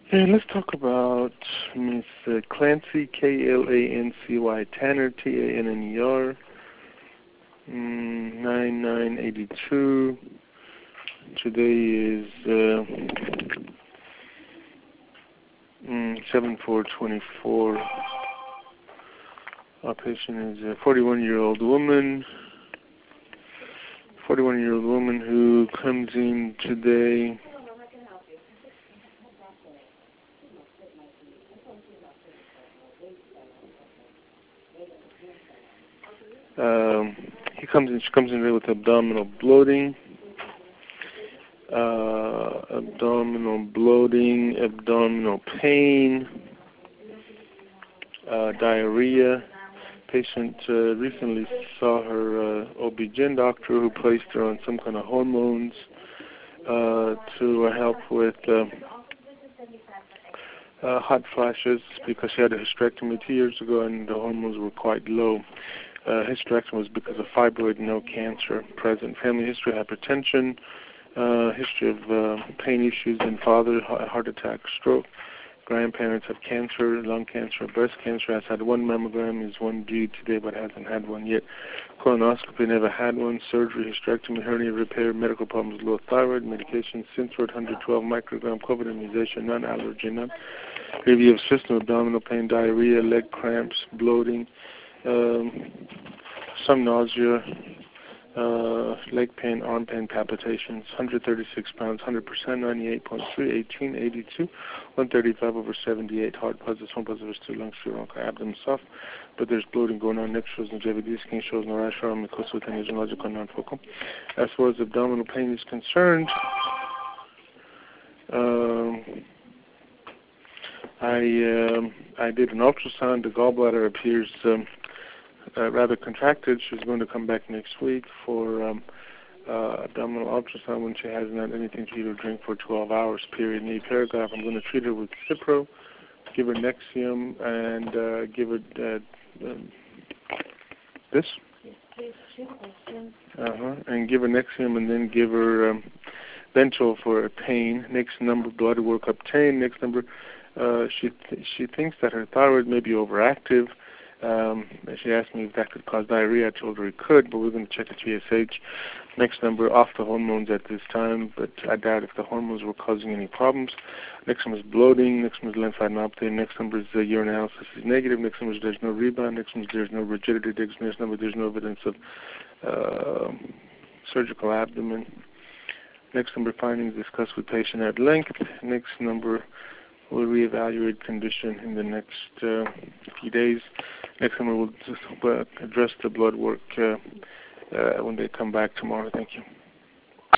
And let's talk about Miss Clancy, Klancy Tanner, Tanner, 9982. Today is 7424. Our patient is a 41-year-old woman. 41-year-old woman who comes in today. She comes in with abdominal bloating, abdominal pain, diarrhea. Patient recently saw her OB-GYN doctor who placed her on some kind of hormones to help with hot flashes because she had a hysterectomy 2 years ago and the hormones were quite low. Hysterectomy was because of fibroid, no cancer present. Family history, hypertension, history of pain issues in father, heart attack, stroke. Grandparents have cancer, lung cancer, breast cancer. Has had one mammogram, is one due today, but hasn't had one yet. Colonoscopy, never had one. Surgery, hysterectomy, hernia repair, medical problems, low thyroid, medication, Synthroid, 112 microgram, COVID immunization, non-allergy, none. Review of system, abdominal pain, diarrhea, leg cramps, bloating, some nausea, leg pain, arm pain, palpitations, 136 pounds, 100%, 98.3, 18, 82, 135/78, heart positive, home positive, two lungs, two lung, abdomen soft, but there's bloating going on, neck shows no JVD, skin shows no rash, arm, mucosa with logical non-focal. As far as abdominal pain is concerned, I did an ultrasound. The gallbladder appears rather contracted. She's going to come back next week for abdominal ultrasound when she hasn't had anything to eat or drink for 12 hours, period. In the paragraph, I'm going to treat her with Cipro, give her Nexium, and give her this. And give her Nexium, and then give her Bentol for pain. Next number, blood work obtained. Next number, she thinks that her thyroid may be overactive. She asked me if that could cause diarrhea. I told her it could, but we're going to check a TSH. Next number, off the hormones at this time, but I doubt if the hormones were causing any problems. Next number is bloating. Next number is lymphadenopathy. Next number is urinalysis is negative. Next number is there's no rebound. Next number is there's no rigidity. Next number there's no evidence of surgical abdomen. Next number, findings discussed with patient at length. Next number, we'll reevaluate condition in the next few days. Next number, we'll address the blood work when they come back tomorrow. Thank you.